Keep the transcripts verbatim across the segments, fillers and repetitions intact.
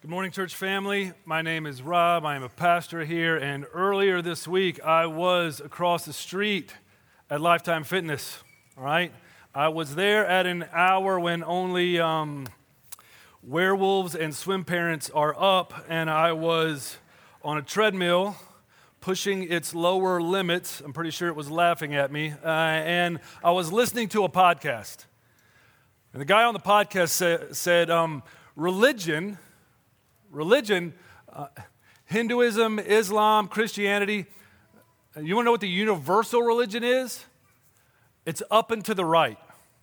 Good morning, church family. My name is Rob. I am a pastor here, and earlier this week, I was across the street at Lifetime Fitness, all right? I was there at an hour when only um, werewolves and swim parents are up, and I was on a treadmill pushing its lower limits. I'm pretty sure it was laughing at me, uh, and I was listening to a podcast. And the guy on the podcast sa- said, um, religion... Religion, uh, Hinduism, Islam, Christianity, you want to know what the universal religion is? It's up and to the right.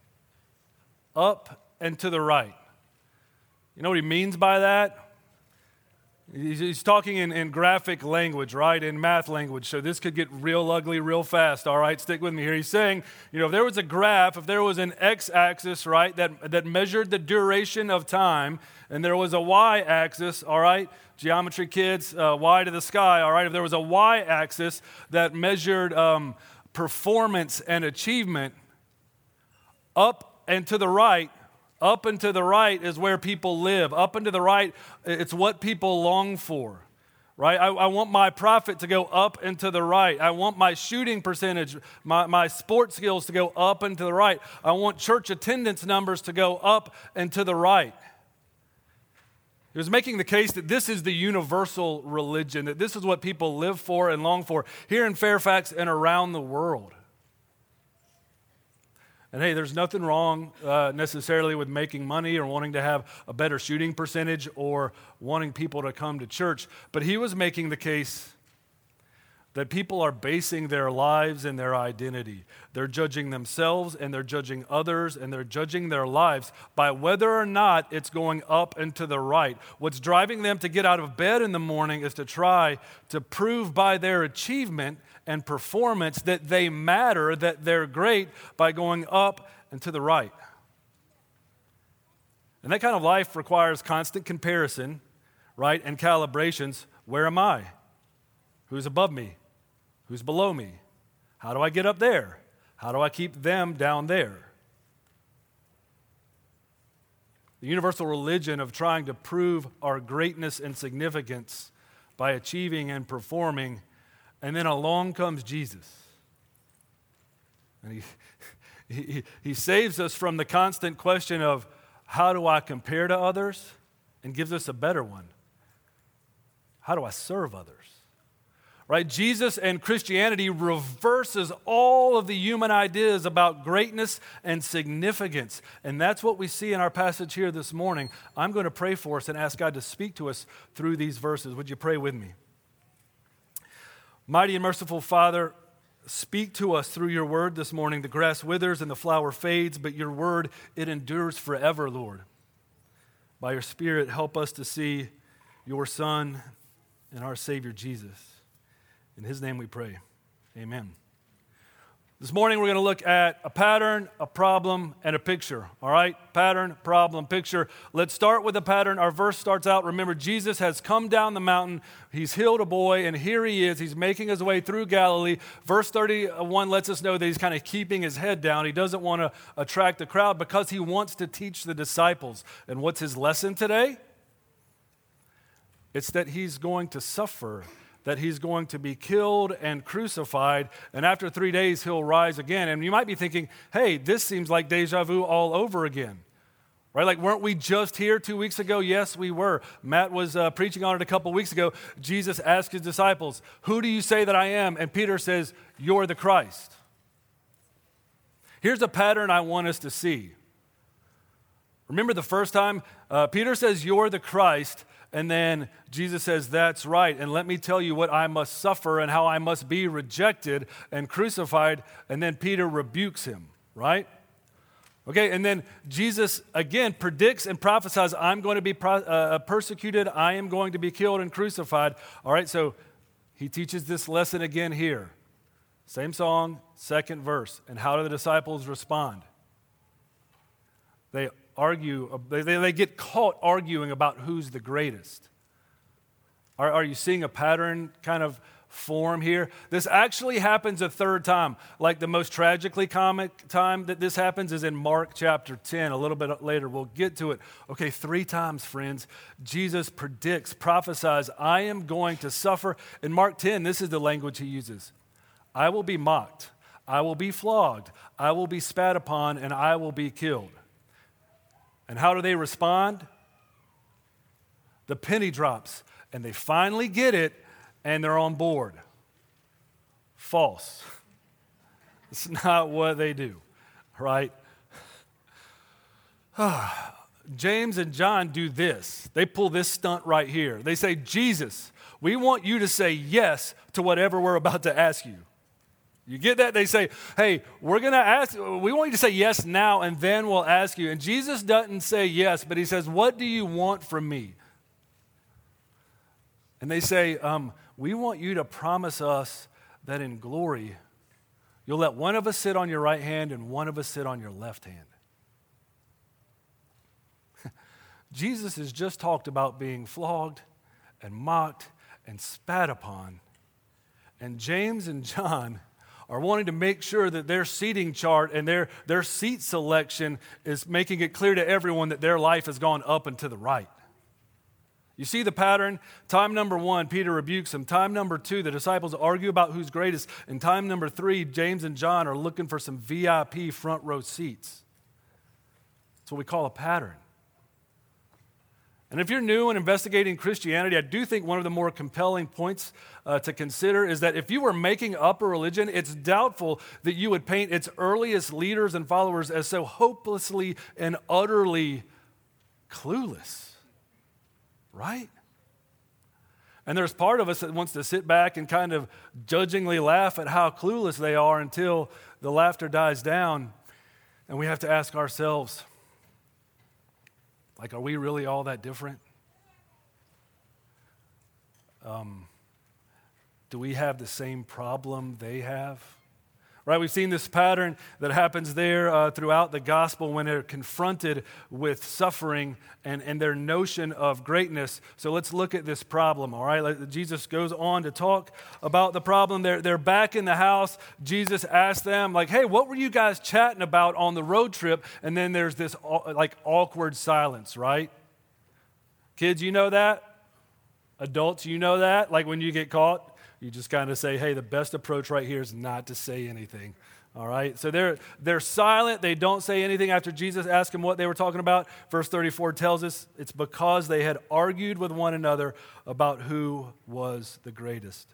Up and to the right. You know what he means by that? He's, he's talking in, in graphic language, right? In math language. So this could get real ugly real fast, all right? Stick with me here. He's saying, you know, if there was a graph, if there was an x-axis, right, that, that measured the duration of time, and there was a y-axis, all right? Geometry kids, uh, y to the sky, all right? If there was a y-axis that measured um, performance and achievement, up and to the right, up and to the right is where people live. Up and to the right, it's what people long for, right? I, I want my profit to go up and to the right. I want my shooting percentage, my, my sports skills to go up and to the right. I want church attendance numbers to go up and to the right. He was making the case that this is the universal religion, that this is what people live for and long for here in Fairfax and around the world. And hey, there's nothing wrong uh, necessarily with making money or wanting to have a better shooting percentage or wanting people to come to church. But he was making the case that people are basing their lives and their identity. They're judging themselves and they're judging others and they're judging their lives by whether or not it's going up and to the right. What's driving them to get out of bed in the morning is to try to prove by their achievement and performance that they matter, that they're great by going up and to the right. And that kind of life requires constant comparison, right, and calibrations. Where am I? Who's above me? Who's below me? How do I get up there? How do I keep them down there? The universal religion of trying to prove our greatness and significance by achieving and performing, and then along comes Jesus. And he, he, he saves us from the constant question of how do I compare to others, and gives us a better one. How do I serve others? Right? Jesus and Christianity reverses all of the human ideas about greatness and significance. And that's what we see in our passage here this morning. I'm going to pray for us and ask God to speak to us through these verses. Would you pray with me? Mighty and merciful Father, speak to us through your word this morning. The grass withers and the flower fades, but your word, it endures forever, Lord. By your Spirit, help us to see your Son and our Savior, Jesus. In his name we pray. Amen. This morning we're going to look at a pattern, a problem, and a picture. All right? Pattern, problem, picture. Let's start with the pattern. Our verse starts out, remember, Jesus has come down the mountain. He's healed a boy, and here he is. He's making his way through Galilee. Verse thirty-one lets us know that he's kind of keeping his head down. He doesn't want to attract the crowd because he wants to teach the disciples. And what's his lesson today? It's that he's going to suffer, that he's going to be killed and crucified, and after three days he'll rise again. And you might be thinking, hey, this seems like deja vu all over again. Right? Like, weren't we just here two weeks ago? Yes, we were. Matt was uh, preaching on it a couple weeks ago. Jesus asked his disciples, who do you say that I am? And Peter says, you're the Christ. Here's a pattern I want us to see. Remember the first time? Uh, Peter says, you're the Christ. And then Jesus says, that's right. And let me tell you what I must suffer and how I must be rejected and crucified. And then Peter rebukes him, right? Okay, and then Jesus again predicts and prophesies, I'm going to be pro- uh, persecuted. I am going to be killed and crucified. All right, so he teaches this lesson again here. Same song, second verse. And how do the disciples respond? They argue, they, they get caught arguing about who's the greatest. Are, are you seeing a pattern kind of form here. This actually happens a third time. Like the most tragically comic time that this happens is in Mark chapter ten. A little bit later, we'll get to it. Okay, three times, friends, Jesus predicts, prophesies, I am going to suffer. In Mark ten, this is the language he uses. I will be mocked. I will be flogged. I will be spat upon, and I will be killed. And how do they respond? The penny drops, and they finally get it, and they're on board. False. It's not what they do, right? James and John do this. They pull this stunt right here. They say, Jesus, we want you to say yes to whatever we're about to ask you. You get that? They say, hey, we're going to ask, we want you to say yes now, and then we'll ask you. And Jesus doesn't say yes, but he says, what do you want from me? And they say, um, we want you to promise us that in glory, you'll let one of us sit on your right hand and one of us sit on your left hand. Jesus has just talked about being flogged and mocked and spat upon. And James and John are wanting to make sure that their seating chart and their, their seat selection is making it clear to everyone that their life has gone up and to the right. You see the pattern? Time number one, Peter rebukes him. Time number two, the disciples argue about who's greatest. And time number three, James and John are looking for some V I P front row seats. That's what we call a pattern. And if you're new and investigating Christianity, I do think one of the more compelling points uh, to consider is that if you were making up a religion, it's doubtful that you would paint its earliest leaders and followers as so hopelessly and utterly clueless. Right? And there's part of us that wants to sit back and kind of judgingly laugh at how clueless they are until the laughter dies down. And we have to ask ourselves, like, are we really all that different? Um, do we have the same problem they have? Right, we've seen this pattern that happens there uh, throughout the gospel when they're confronted with suffering and, and their notion of greatness. So let's look at this problem, all right? Like, Jesus goes on to talk about the problem. They're, they're back in the house. Jesus asks them, like, hey, what were you guys chatting about on the road trip? And then there's this, like, awkward silence, right? Kids, you know that? Adults, you know that? Like when you get caught? You just kind of say, hey, the best approach right here is not to say anything, all right? So they're, they're silent. They don't say anything after Jesus asked them what they were talking about. Verse thirty-four tells us it's because they had argued with one another about who was the greatest.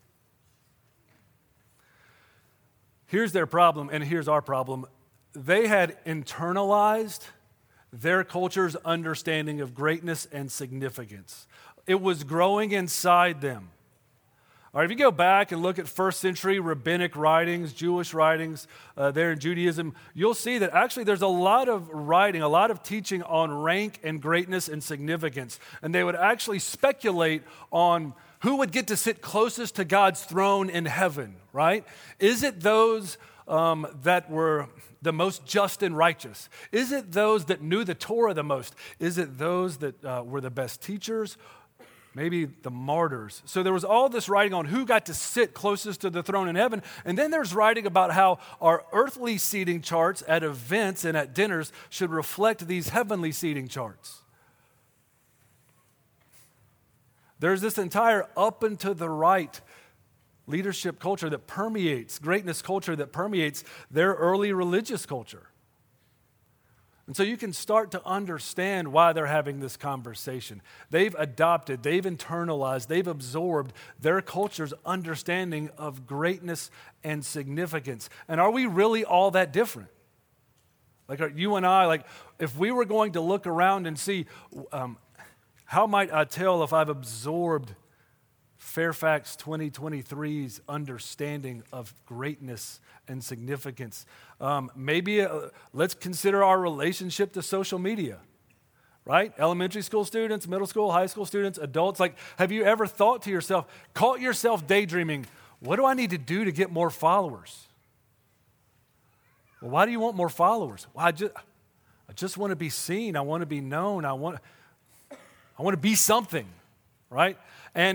Here's their problem, and here's our problem. They had internalized their culture's understanding of greatness and significance. It was growing inside them. All right, if you go back and look at first century rabbinic writings, Jewish writings uh, there in Judaism, you'll see that actually there's a lot of writing, a lot of teaching on rank and greatness and significance. And they would actually speculate on who would get to sit closest to God's throne in heaven, right? Is it those um, that were the most just and righteous? Is it those that knew the Torah the most? Is it those that uh, were the best teachers? Maybe the martyrs. So there was all this writing on who got to sit closest to the throne in heaven. And then there's writing about how our earthly seating charts at events and at dinners should reflect these heavenly seating charts. There's this entire up and to the right leadership culture that permeates, greatness culture that permeates their early religious culture. And so you can start to understand why they're having this conversation. They've adopted, they've internalized, they've absorbed their culture's understanding of greatness and significance. And are we really all that different? Like are you and I, like if we were going to look around and see, um, how might I tell if I've absorbed Fairfax twenty twenty-three's understanding of greatness and significance? Um, maybe uh, let's consider our relationship to social media, right? Elementary school students, middle school, high school students, adults. Like, have you ever thought to yourself, caught yourself daydreaming, what do I need to do to get more followers? Well, why do you want more followers? Well, I just, I just want to be seen. I want to be known. I want, I want to be something, right? And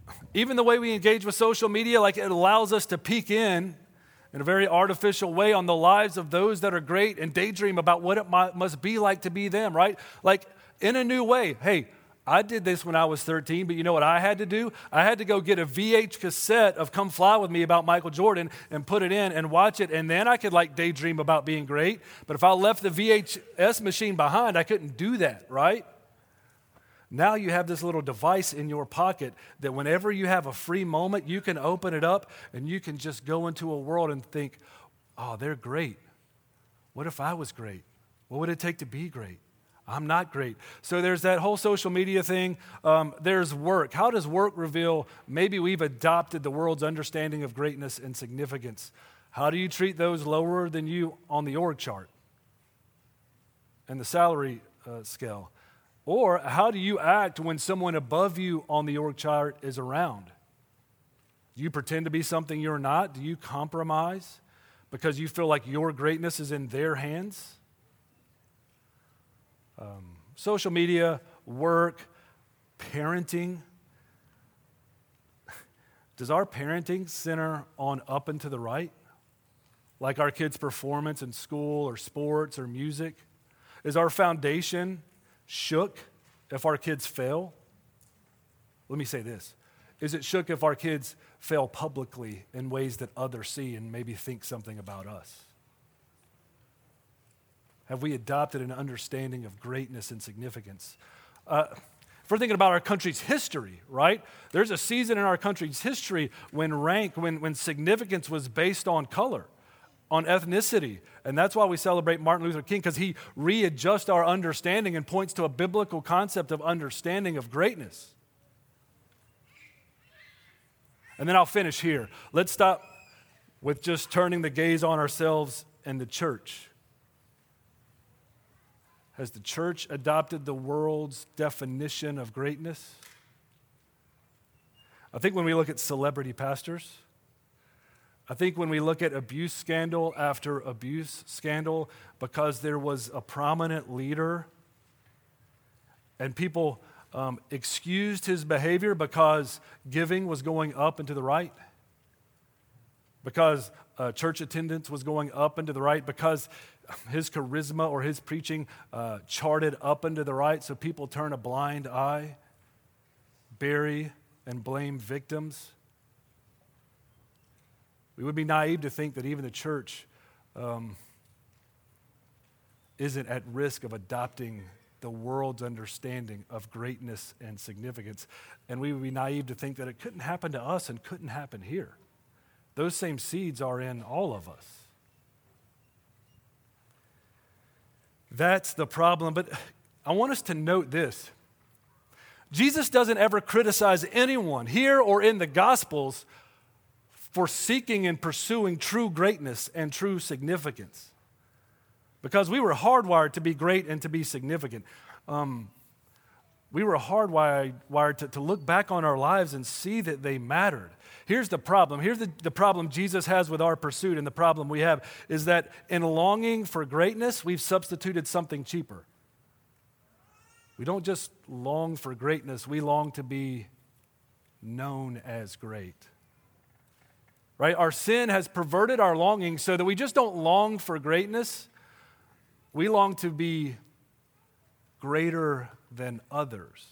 even the way we engage with social media, like it allows us to peek in in a very artificial way on the lives of those that are great and daydream about what it might, must be like to be them, right? Like in a new way. Hey, I did this when I was thirteen, but you know what I had to do? I had to go get a V H cassette of Come Fly With Me about Michael Jordan and put it in and watch it, and then I could like daydream about being great. But if I left the V H S machine behind, I couldn't do that, right? Now you have this little device in your pocket that whenever you have a free moment, you can open it up and you can just go into a world and think, oh, they're great. What if I was great? What would it take to be great? I'm not great. So there's that whole social media thing. Um, there's work. How does work reveal maybe we've adopted the world's understanding of greatness and significance? How do you treat those lower than you on the org chart and the salary uh, scale? Or how do you act when someone above you on the org chart is around? Do you pretend to be something you're not? Do you compromise because you feel like your greatness is in their hands? Um, social media, work, parenting. Does our parenting center on up and to the right? Like our kids' performance in school or sports or music? Is our foundation shook if our kids fail? Let me say this. Is it shook if our kids fail publicly in ways that others see and maybe think something about us? Have we adopted an understanding of greatness and significance? Uh, if we're thinking about our country's history, right? There's a season in our country's history when rank, when, when significance was based on color, on ethnicity. And that's why we celebrate Martin Luther King, because he readjusts our understanding and points to a biblical concept of understanding of greatness. And then I'll finish here. Let's stop with just turning the gaze on ourselves and the church. Has the church adopted the world's definition of greatness? I think when we look at celebrity pastors, I think when we look at abuse scandal after abuse scandal, because there was a prominent leader and people um, excused his behavior because giving was going up and to the right, because uh, church attendance was going up and to the right, because his charisma or his preaching uh, charted up and to the right, so people turn a blind eye, bury and blame victims. We would be naive to think that even the church um, isn't at risk of adopting the world's understanding of greatness and significance. And we would be naive to think that it couldn't happen to us and couldn't happen here. Those same seeds are in all of us. That's the problem. But I want us to note this. Jesus doesn't ever criticize anyone here or in the Gospels for seeking and pursuing true greatness and true significance. Because we were hardwired to be great and to be significant. Um, we were hardwired wired to, to look back on our lives and see that they mattered. Here's the problem. Here's the, the problem Jesus has with our pursuit, and the problem we have is that in longing for greatness, we've substituted something cheaper. We don't just long for greatness, we long to be known as great. Right? Our sin has perverted our longing so that we just don't long for greatness. We long to be greater than others.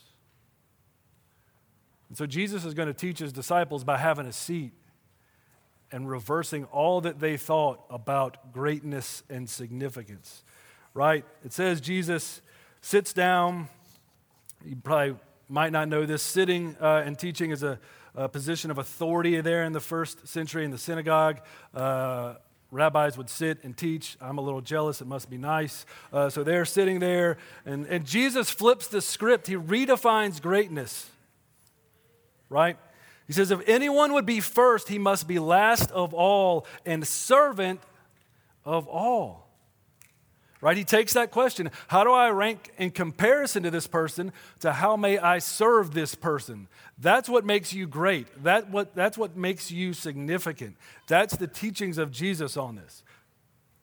And so Jesus is going to teach his disciples by having a seat and reversing all that they thought about greatness and significance. Right? It says Jesus sits down. You probably might not know this. Sitting uh, and teaching is a A position of authority there in the first century in the synagogue. Uh, rabbis would sit and teach. I'm a little jealous. It must be nice. Uh, so they're sitting there, and, and Jesus flips the script. He redefines greatness, right? He says, if anyone would be first, he must be last of all and servant of all. Right? He takes that question, how do I rank in comparison to this person, to how may I serve this person? That's what makes you great. That what, that's what makes you significant. That's the teachings of Jesus on this.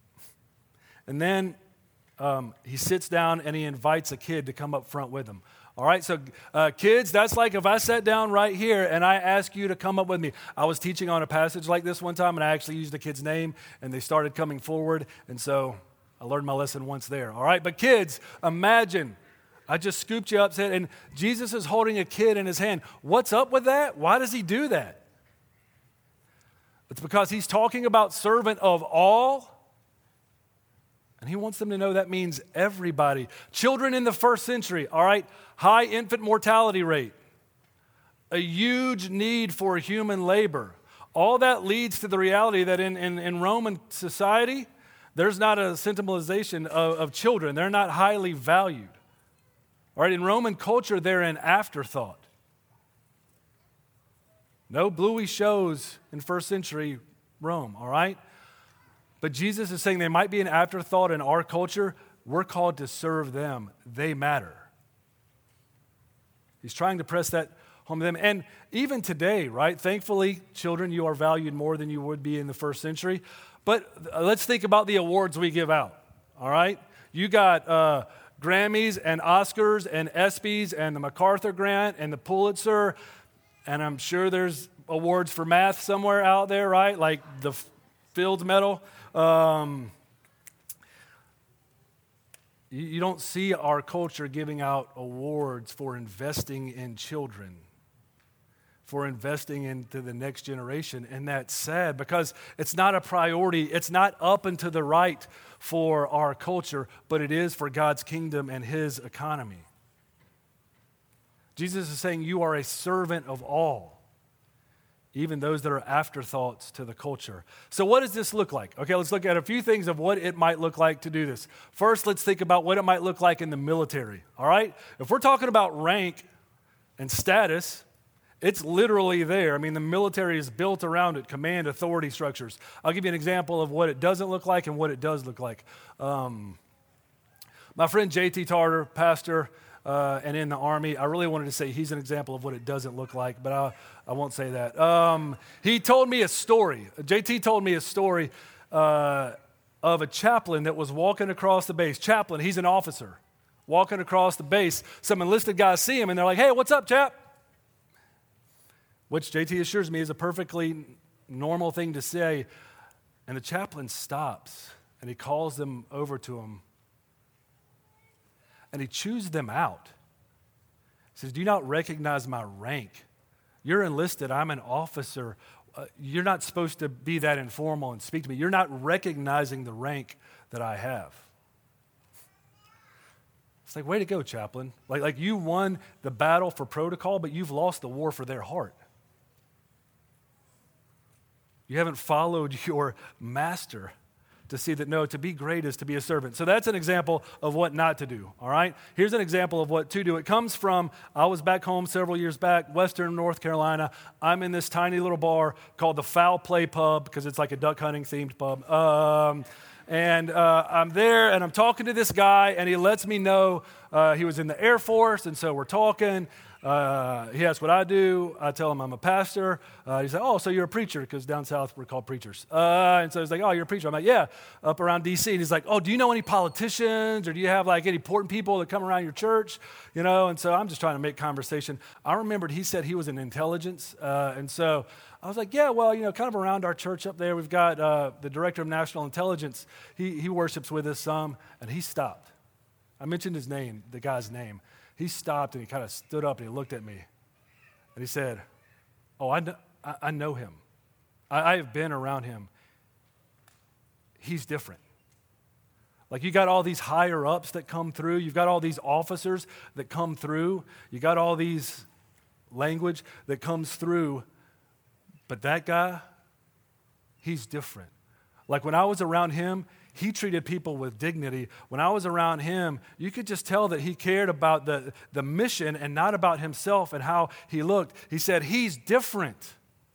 And then um, he sits down and he invites a kid to come up front with him. All right, so uh, kids, that's like if I sat down right here and I asked you to come up with me. I was teaching on a passage like this one time, and I actually used a kid's name, and they started coming forward, and so I learned my lesson once there. All right, but kids, imagine I just scooped you up, said, and Jesus is holding a kid in his hand. What's up with that? Why does he do that? It's because he's talking about servant of all. And he wants them to know that means everybody. Children in the first century, all right, high infant mortality rate, a huge need for human labor. All that leads to the reality that in, in, in Roman society, there's not a sentimentalization of, of children. They're not highly valued. All right, in Roman culture, they're an afterthought. No bluey shows in first century Rome, all right? But Jesus is saying they might be an afterthought in our culture. We're called to serve them. They matter. He's trying to press that home to them. And even today, right? Thankfully, children, you are valued more than you would be in the first century. But let's think about the awards we give out, all right? You got uh, Grammys and Oscars and ESPYs and the MacArthur Grant and the Pulitzer, and I'm sure there's awards for math somewhere out there, right? Like the Fields Medal. Um, you, you don't see our culture giving out awards for investing in children, for investing into the next generation, and that's sad because it's not a priority. It's not up and to the right for our culture, but it is for God's kingdom and his economy. Jesus is saying you are a servant of all, even those that are afterthoughts to the culture. So what does this look like? Okay, let's look at a few things of what it might look like to do this. First, let's think about what it might look like in the military, all right? If we're talking about rank and status, it's literally there. I mean, the military is built around it, command, authority structures. I'll give you an example of what it doesn't look like and what it does look like. Um, my friend J T Tarter, pastor, Uh, and in the Army, I really wanted to say he's an example of what it doesn't look like, but I, I won't say that. Um, he told me a story. J T told me a story uh, of a chaplain that was walking across the base. Chaplain, he's an officer, walking across the base. Some enlisted guys see him, and they're like, hey, what's up, chap? Which J T assures me is a perfectly normal thing to say. And the chaplain stops, and he calls them over to him. And he chews them out. He says, do you not recognize my rank? You're enlisted. I'm an officer. Uh, you're not supposed to be that informal and speak to me. You're not recognizing the rank that I have. It's like, way to go, chaplain. Like, like you won the battle for protocol, but you've lost the war for their heart. You haven't followed your master to see that, no, to be great is to be a servant. So that's an example of what not to do, all right? Here's an example of what to do. It comes from, I was back home several years back, Western North Carolina. I'm in this tiny little bar called the Foul Play Pub because it's like a duck hunting themed pub. Um, and uh, I'm there and I'm talking to this guy and he lets me know uh, he was in the Air Force, and so we're talking. Uh, he asks what I do. I tell him I'm a pastor. Uh, he's like, oh, so you're a preacher, because down south we're called preachers. Uh, and so he's like, oh, you're a preacher. I'm like, yeah, up around D C. And he's like, oh, do you know any politicians, or do you have like any important people that come around your church? You know, and so I'm just trying to make conversation. I remembered he said he was in intelligence, uh, and so I was like, yeah, well, you know, kind of around our church up there, we've got uh, the director of national intelligence. He, he worships with us some, and he stopped. I mentioned his name, the guy's name. He stopped and he kind of stood up and he looked at me and he said, oh, I know, I, I know him. I, I have been around him. He's different. Like, you got all these higher ups that come through. You've got all these officers that come through. You got all these language that comes through. But that guy, he's different. Like, when I was around him, he treated people with dignity. When I was around him, you could just tell that he cared about the, the mission and not about himself and how he looked. He said, he's different.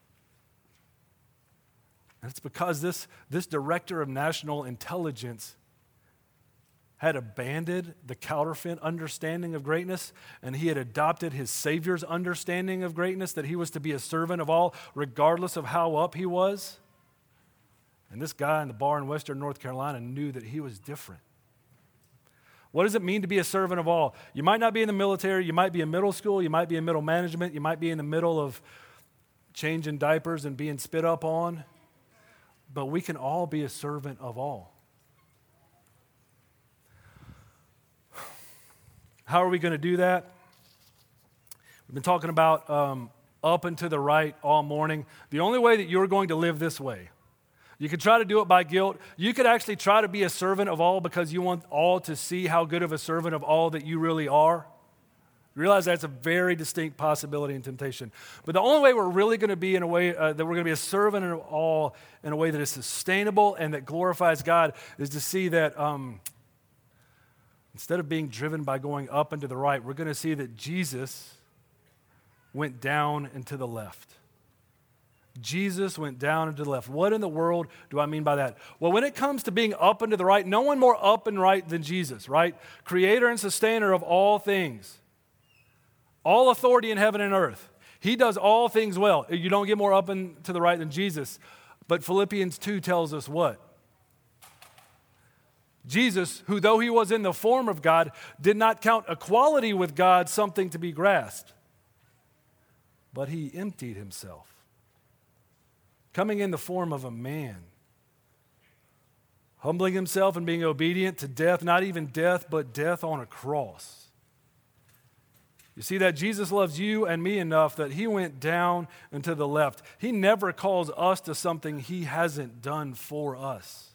And it's because this, this director of national intelligence had abandoned the counterfeit understanding of greatness, and he had adopted his Savior's understanding of greatness, that he was to be a servant of all, regardless of how up he was. And this guy in the bar in Western North Carolina knew that he was different. What does it mean to be a servant of all? You might not be in the military. You might be in middle school. You might be in middle management. You might be in the middle of changing diapers and being spit up on. But we can all be a servant of all. How are we going to do that? We've been talking about um, up and to the right all morning. The only way that you're going to live this way, you could try to do it by guilt. You could actually try to be a servant of all because you want all to see how good of a servant of all that you really are. Realize that's a very distinct possibility and temptation. But the only way we're really going to be in a way uh, that we're going to be a servant of all in a way that is sustainable and that glorifies God is to see that um, instead of being driven by going up and to the right, we're going to see that Jesus went down and to the left. Jesus went down and to the left. What in the world do I mean by that? Well, when it comes to being up and to the right, no one more up and right than Jesus, right? Creator and sustainer of all things. All authority in heaven and earth. He does all things well. You don't get more up and to the right than Jesus. But Philippians two tells us what? Jesus, who though he was in the form of God, did not count equality with God something to be grasped. But he emptied himself, coming in the form of a man, humbling himself and being obedient to death, not even death, but death on a cross. You see that Jesus loves you and me enough that he went down and to the left. He never calls us to something he hasn't done for us.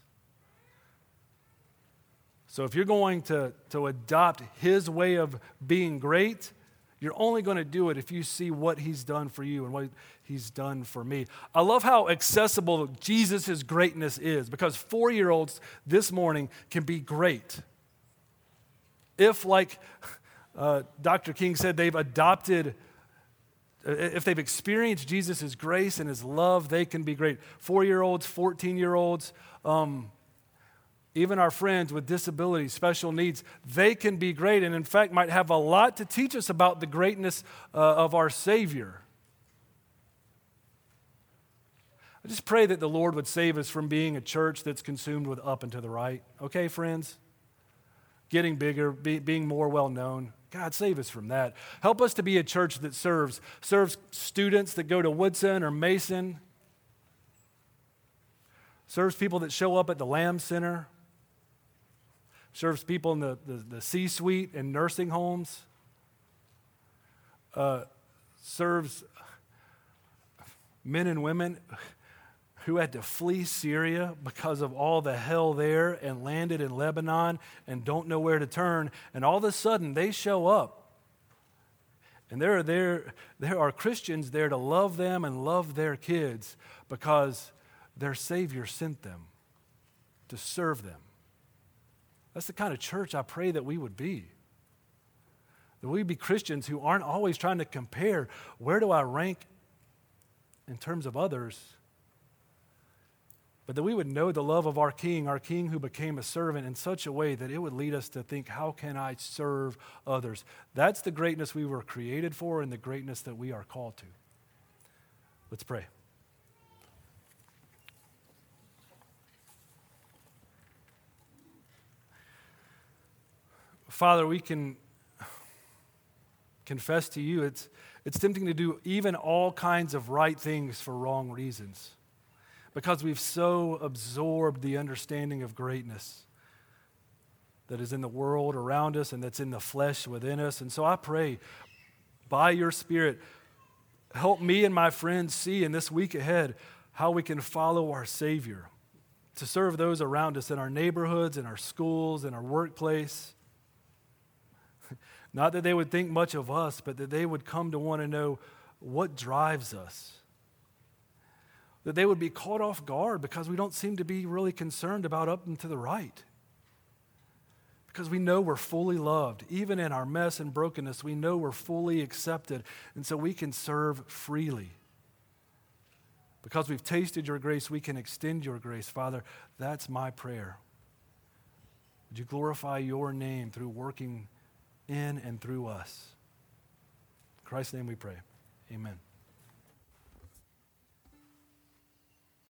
So if you're going to, to adopt his way of being great, you're only going to do it if you see what he's done for you and what he's done for me. I love how accessible Jesus' greatness is because four-year-olds this morning can be great. If, like uh, Doctor King said, they've adopted, uh, if they've experienced Jesus' grace and his love, they can be great. Four-year-olds, fourteen-year-olds, um, even our friends with disabilities, special needs, they can be great and in fact might have a lot to teach us about the greatness uh, of our Savior. I just pray that the Lord would save us from being a church that's consumed with up and to the right. Okay, friends? Getting bigger, be, being more well-known. God, save us from that. Help us to be a church that serves, serves students that go to Woodson or Mason, serves people that show up at the Lamb Center, serves people in the, the, the C-suite and nursing homes, uh, serves men and women who had to flee Syria because of all the hell there and landed in Lebanon and don't know where to turn. And all of a sudden, they show up. And there are, there, there are Christians there to love them and love their kids because their Savior sent them to serve them. That's the kind of church I pray that we would be. That we be Christians who aren't always trying to compare, where do I rank in terms of others? But that we would know the love of our King, our King who became a servant in such a way that it would lead us to think, how can I serve others? That's the greatness we were created for and the greatness that we are called to. Let's pray. Father, we can confess to you, it's, it's tempting to do even all kinds of right things for wrong reasons because we've so absorbed the understanding of greatness that is in the world around us and that's in the flesh within us. And so I pray, by your Spirit, help me and my friends see in this week ahead how we can follow our Savior to serve those around us in our neighborhoods, in our schools, in our workplace. Not that they would think much of us, but that they would come to want to know what drives us. That they would be caught off guard because we don't seem to be really concerned about up and to the right. Because we know we're fully loved. Even in our mess and brokenness, we know we're fully accepted. And so we can serve freely. Because we've tasted your grace, we can extend your grace. Father, that's my prayer. Would you glorify your name through working in and through us? In Christ's name we pray. Amen.